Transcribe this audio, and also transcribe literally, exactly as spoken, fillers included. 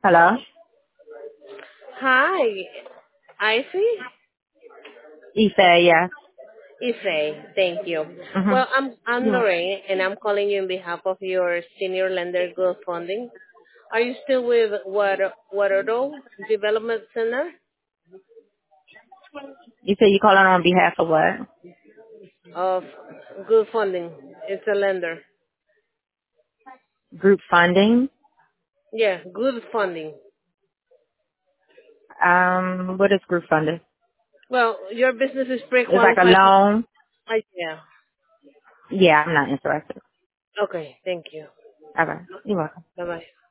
Hello? Hi, Icy? Ife, yeah. Ife, thank you. Mm-hmm. Well, I'm I'm You, Lorraine, and I'm calling you on behalf of your senior lender growth funding. Are you still with Water Waterloo Development Center you say you calling on behalf of what? of Good Funding? It's a lender. Group funding? Yeah, Good Funding. Um, what is group funding? Well, your business is It's like a pre-qualified. loan? I, yeah. Yeah, I'm not interested. Okay, thank you. Okay. You're welcome. Bye bye.